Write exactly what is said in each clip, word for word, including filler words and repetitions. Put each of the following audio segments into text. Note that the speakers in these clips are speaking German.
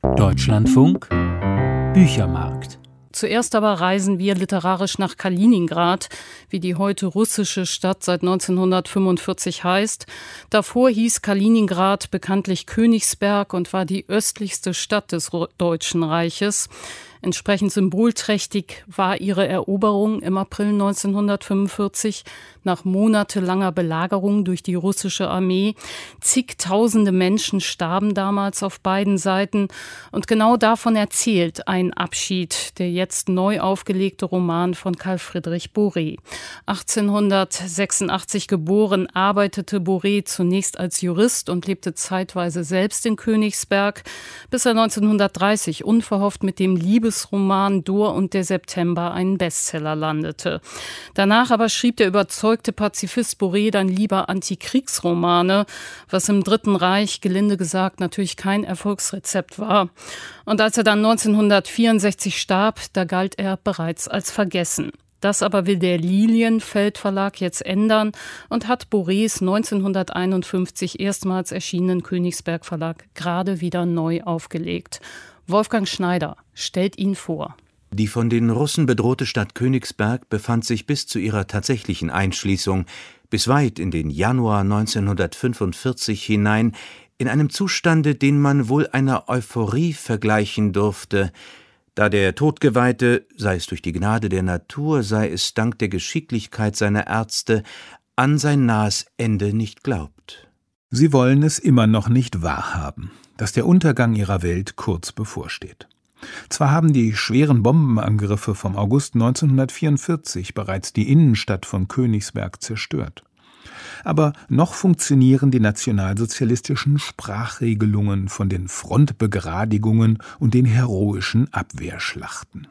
Deutschlandfunk Büchermarkt. Zuerst aber reisen wir literarisch nach Kaliningrad, wie die heute russische Stadt seit neunzehnhundertfünfundvierzig heißt. Davor hieß Kaliningrad bekanntlich Königsberg und war die östlichste Stadt des Deutschen Reiches. Entsprechend symbolträchtig war ihre Eroberung im April neunzehnhundertfünfundvierzig nach monatelanger Belagerung durch die russische Armee. Zigtausende Menschen starben damals auf beiden Seiten. Und genau davon erzählt Ein Abschied, der jetzt neu aufgelegte Roman von Karl Friedrich Boré. achtzehnhundertsechsundachtzig geboren, arbeitete Boré zunächst als Jurist und lebte zeitweise selbst in Königsberg, bis er neunzehnhundertdreißig unverhofft mit dem Liebesroman Dor und der September einen Bestseller landete. Danach aber schrieb der überzeugte Pazifist Boré dann lieber Antikriegsromane, was im Dritten Reich, gelinde gesagt, natürlich kein Erfolgsrezept war. Und als er dann neunzehnhundertvierundsechzig starb, da galt er bereits als vergessen. Das aber will der Lilienfeld Verlag jetzt ändern und hat Borés neunzehnhunderteinundfünfzig erstmals erschienenen Königsberg Verlag gerade wieder neu aufgelegt. Wolfgang Schneider stellt ihn vor. Die von den Russen bedrohte Stadt Königsberg befand sich bis zu ihrer tatsächlichen Einschließung, bis weit in den Januar neunzehnhundertfünfundvierzig hinein, in einem Zustande, den man wohl einer Euphorie vergleichen durfte, da der Todgeweihte, sei es durch die Gnade der Natur, sei es dank der Geschicklichkeit seiner Ärzte, an sein nahes Ende nicht glaubt. Sie wollen es immer noch nicht wahrhaben, dass der Untergang ihrer Welt kurz bevorsteht. Zwar haben die schweren Bombenangriffe vom August neunzehnhundertvierundvierzig bereits die Innenstadt von Königsberg zerstört. Aber noch funktionieren die nationalsozialistischen Sprachregelungen von den Frontbegradigungen und den heroischen Abwehrschlachten.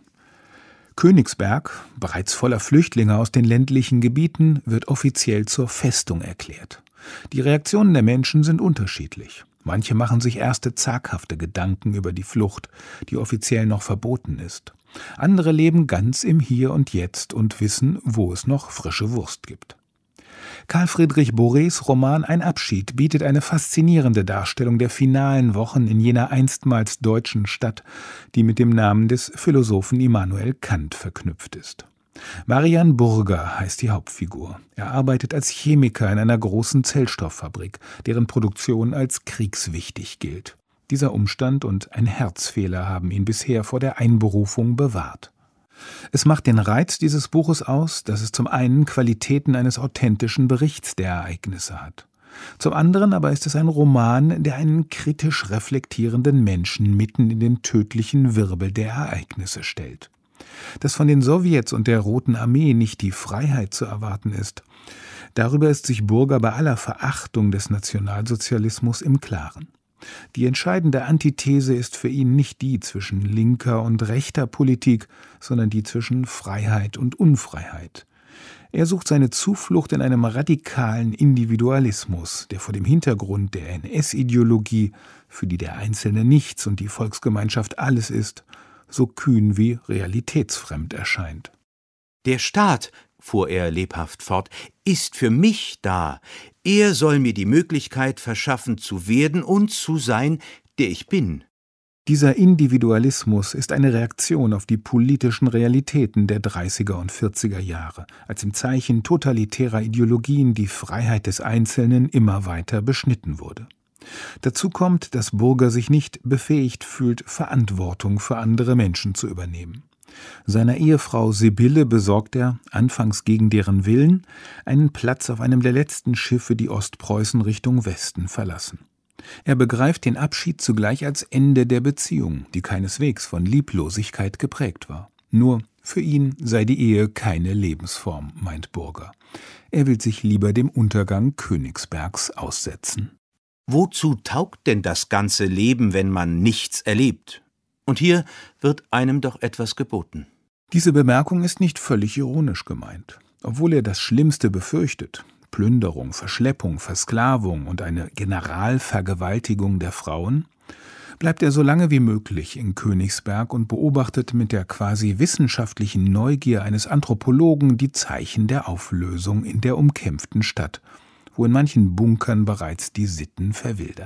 Königsberg, bereits voller Flüchtlinge aus den ländlichen Gebieten, wird offiziell zur Festung erklärt. Die Reaktionen der Menschen sind unterschiedlich. Manche machen sich erste zaghafte Gedanken über die Flucht, die offiziell noch verboten ist. Andere leben ganz im Hier und Jetzt und wissen, wo es noch frische Wurst gibt. Karl Friedrich Borés Roman Ein Abschied bietet eine faszinierende Darstellung der finalen Wochen in jener einstmals deutschen Stadt, die mit dem Namen des Philosophen Immanuel Kant verknüpft ist. Marian Burger heißt die Hauptfigur. Er arbeitet als Chemiker in einer großen Zellstofffabrik, deren Produktion als kriegswichtig gilt. Dieser Umstand und ein Herzfehler haben ihn bisher vor der Einberufung bewahrt. Es macht den Reiz dieses Buches aus, dass es zum einen Qualitäten eines authentischen Berichts der Ereignisse hat. Zum anderen aber ist es ein Roman, der einen kritisch reflektierenden Menschen mitten in den tödlichen Wirbel der Ereignisse stellt. Dass von den Sowjets und der Roten Armee nicht die Freiheit zu erwarten ist, darüber ist sich Burger bei aller Verachtung des Nationalsozialismus im Klaren. Die entscheidende Antithese ist für ihn nicht die zwischen linker und rechter Politik, sondern die zwischen Freiheit und Unfreiheit. Er sucht seine Zuflucht in einem radikalen Individualismus, der vor dem Hintergrund der N S-Ideologie, für die der Einzelne nichts und die Volksgemeinschaft alles ist, so kühn wie realitätsfremd erscheint. Der Staat, fuhr er lebhaft fort, ist für mich da. Er soll mir die Möglichkeit verschaffen, zu werden und zu sein, der ich bin. Dieser Individualismus ist eine Reaktion auf die politischen Realitäten der dreißiger und vierziger Jahre, als im Zeichen totalitärer Ideologien die Freiheit des Einzelnen immer weiter beschnitten wurde. Dazu kommt, dass Burger sich nicht befähigt fühlt, Verantwortung für andere Menschen zu übernehmen. Seiner Ehefrau Sibylle besorgt er, anfangs gegen deren Willen, einen Platz auf einem der letzten Schiffe, die Ostpreußen Richtung Westen verlassen. Er begreift den Abschied zugleich als Ende der Beziehung, die keineswegs von Lieblosigkeit geprägt war. Nur für ihn sei die Ehe keine Lebensform, meint Burger. Er will sich lieber dem Untergang Königsbergs aussetzen. Wozu taugt denn das ganze Leben, wenn man nichts erlebt? Und hier wird einem doch etwas geboten. Diese Bemerkung ist nicht völlig ironisch gemeint. Obwohl er das Schlimmste befürchtet, Plünderung, Verschleppung, Versklavung und eine Generalvergewaltigung der Frauen, bleibt er so lange wie möglich in Königsberg und beobachtet mit der quasi wissenschaftlichen Neugier eines Anthropologen die Zeichen der Auflösung in der umkämpften Stadt, wo in manchen Bunkern bereits die Sitten verwildern.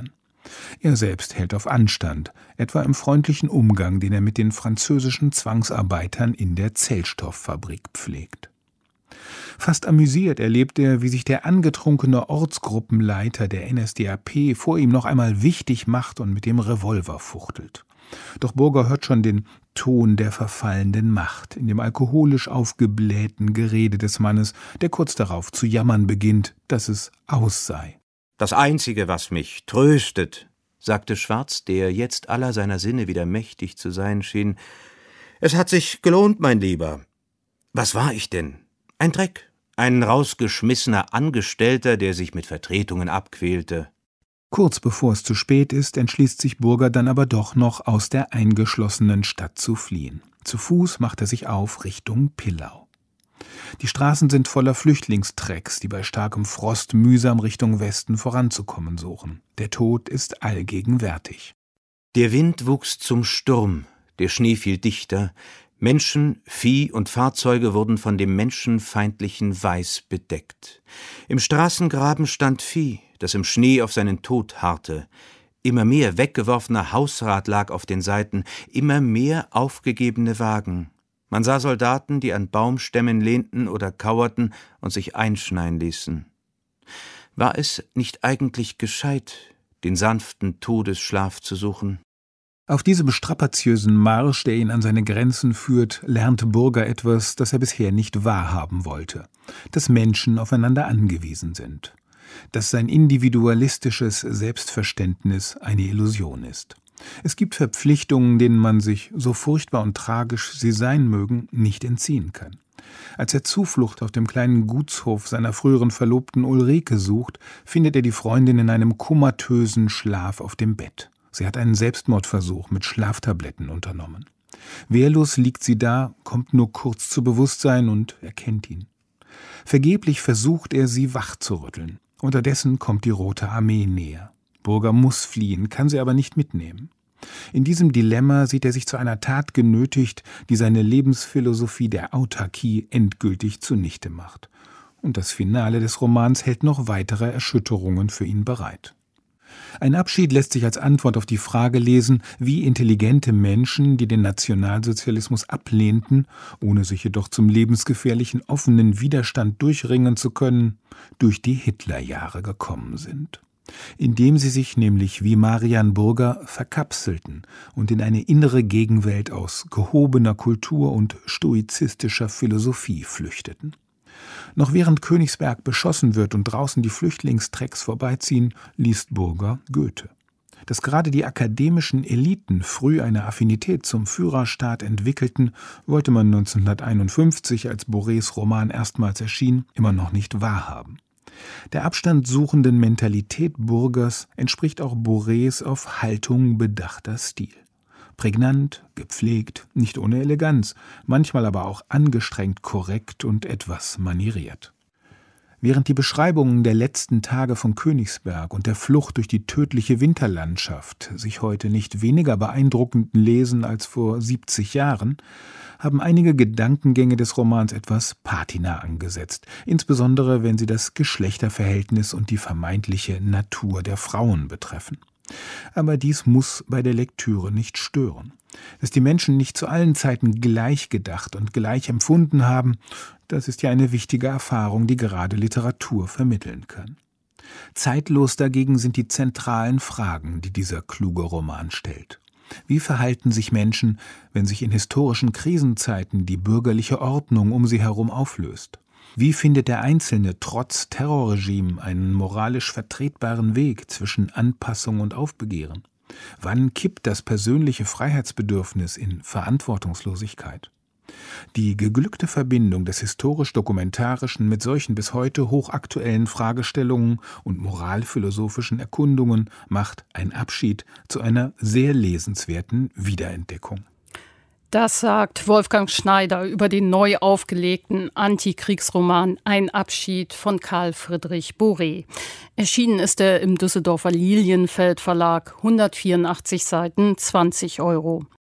Er selbst hält auf Anstand, etwa im freundlichen Umgang, den er mit den französischen Zwangsarbeitern in der Zellstofffabrik pflegt. Fast amüsiert erlebt er, wie sich der angetrunkene Ortsgruppenleiter der N S D A P vor ihm noch einmal wichtig macht und mit dem Revolver fuchtelt. Doch Burger hört schon den Ton der verfallenden Macht in dem alkoholisch aufgeblähten Gerede des Mannes, der kurz darauf zu jammern beginnt, dass es aus sei. »Das Einzige, was mich tröstet«, sagte Schwarz, der jetzt aller seiner Sinne wieder mächtig zu sein schien, »es hat sich gelohnt, mein Lieber. Was war ich denn? Ein Dreck, ein rausgeschmissener Angestellter, der sich mit Vertretungen abquälte.« Kurz bevor es zu spät ist, entschließt sich Burger dann aber doch noch, aus der eingeschlossenen Stadt zu fliehen. Zu Fuß macht er sich auf Richtung Pillau. Die Straßen sind voller Flüchtlingstrecks, die bei starkem Frost mühsam Richtung Westen voranzukommen suchen. Der Tod ist allgegenwärtig. Der Wind wuchs zum Sturm, der Schnee fiel dichter, Menschen, Vieh und Fahrzeuge wurden von dem menschenfeindlichen Weiß bedeckt. Im Straßengraben stand Vieh, das im Schnee auf seinen Tod harrte. Immer mehr weggeworfener Hausrat lag auf den Seiten, immer mehr aufgegebene Wagen. Man sah Soldaten, die an Baumstämmen lehnten oder kauerten und sich einschneien ließen. War es nicht eigentlich gescheit, den sanften Todesschlaf zu suchen? Auf diesem strapaziösen Marsch, der ihn an seine Grenzen führt, lernt Burger etwas, das er bisher nicht wahrhaben wollte: dass Menschen aufeinander angewiesen sind, dass sein individualistisches Selbstverständnis eine Illusion ist. Es gibt Verpflichtungen, denen man sich, so furchtbar und tragisch sie sein mögen, nicht entziehen kann. Als er Zuflucht auf dem kleinen Gutshof seiner früheren Verlobten Ulrike sucht, findet er die Freundin in einem komatösen Schlaf auf dem Bett. Sie hat einen Selbstmordversuch mit Schlaftabletten unternommen. Wehrlos liegt sie da, kommt nur kurz zu Bewusstsein und erkennt ihn. Vergeblich versucht er, sie wach zu rütteln. Unterdessen kommt die Rote Armee näher. Burger muss fliehen, kann sie aber nicht mitnehmen. In diesem Dilemma sieht er sich zu einer Tat genötigt, die seine Lebensphilosophie der Autarkie endgültig zunichte macht. Und das Finale des Romans hält noch weitere Erschütterungen für ihn bereit. Ein Abschied lässt sich als Antwort auf die Frage lesen, wie intelligente Menschen, die den Nationalsozialismus ablehnten, ohne sich jedoch zum lebensgefährlichen offenen Widerstand durchringen zu können, durch die Hitlerjahre gekommen sind. Indem sie sich nämlich wie Marian Burger verkapselten und in eine innere Gegenwelt aus gehobener Kultur und stoizistischer Philosophie flüchteten. Noch während Königsberg beschossen wird und draußen die Flüchtlingstrecks vorbeiziehen, liest Burger Goethe. Dass gerade die akademischen Eliten früh eine Affinität zum Führerstaat entwickelten, wollte man neunzehnhunderteinundfünfzig, als Borés Roman erstmals erschien, immer noch nicht wahrhaben. Der abstandsuchenden Mentalität Burgers entspricht auch Borés auf Haltung bedachter Stil. Prägnant, gepflegt, nicht ohne Eleganz, manchmal aber auch angestrengt korrekt und etwas manieriert. Während die Beschreibungen der letzten Tage von Königsberg und der Flucht durch die tödliche Winterlandschaft sich heute nicht weniger beeindruckend lesen als vor siebzig Jahren, haben einige Gedankengänge des Romans etwas Patina angesetzt, insbesondere wenn sie das Geschlechterverhältnis und die vermeintliche Natur der Frauen betreffen. Aber dies muss bei der Lektüre nicht stören. Dass die Menschen nicht zu allen Zeiten gleich gedacht und gleich empfunden haben, das ist ja eine wichtige Erfahrung, die gerade Literatur vermitteln kann. Zeitlos dagegen sind die zentralen Fragen, die dieser kluge Roman stellt. Wie verhalten sich Menschen, wenn sich in historischen Krisenzeiten die bürgerliche Ordnung um sie herum auflöst? Wie findet der Einzelne trotz Terrorregime einen moralisch vertretbaren Weg zwischen Anpassung und Aufbegehren? Wann kippt das persönliche Freiheitsbedürfnis in Verantwortungslosigkeit? Die geglückte Verbindung des historisch-dokumentarischen mit solchen bis heute hochaktuellen Fragestellungen und moralphilosophischen Erkundungen macht Ein Abschied zu einer sehr lesenswerten Wiederentdeckung. Das sagt Wolfgang Schneider über den neu aufgelegten Antikriegsroman Ein Abschied von Karl Friedrich Boré. Erschienen ist er im Düsseldorfer Lilienfeld Verlag, hundertvierundachtzig Seiten, zwanzig Euro.